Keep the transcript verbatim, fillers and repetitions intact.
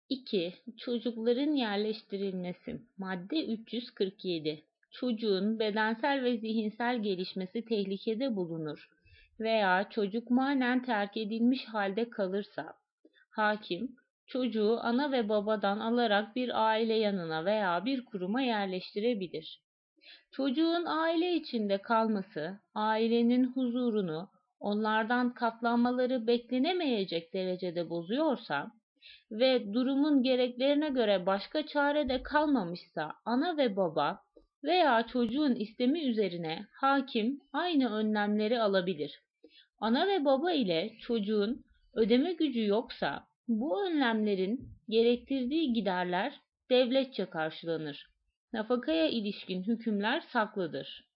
iki. Çocukların yerleştirilmesi. Madde üç yüz kırk yedi. Çocuğun bedensel ve zihinsel gelişmesi tehlikede bulunur veya çocuk manen terk edilmiş halde kalırsa, hakim, çocuğu ana ve babadan alarak bir aile yanına veya bir kuruma yerleştirebilir. Çocuğun aile içinde kalması, ailenin huzurunu, onlardan katlanmaları beklenemeyecek derecede bozuyorsa ve durumun gereklerine göre başka çare de kalmamışsa ana ve baba veya çocuğun istemi üzerine hakim aynı önlemleri alabilir. Ana ve baba ile çocuğun ödeme gücü yoksa bu önlemlerin gerektirdiği giderler devletçe karşılanır. Nafakaya ilişkin hükümler saklıdır.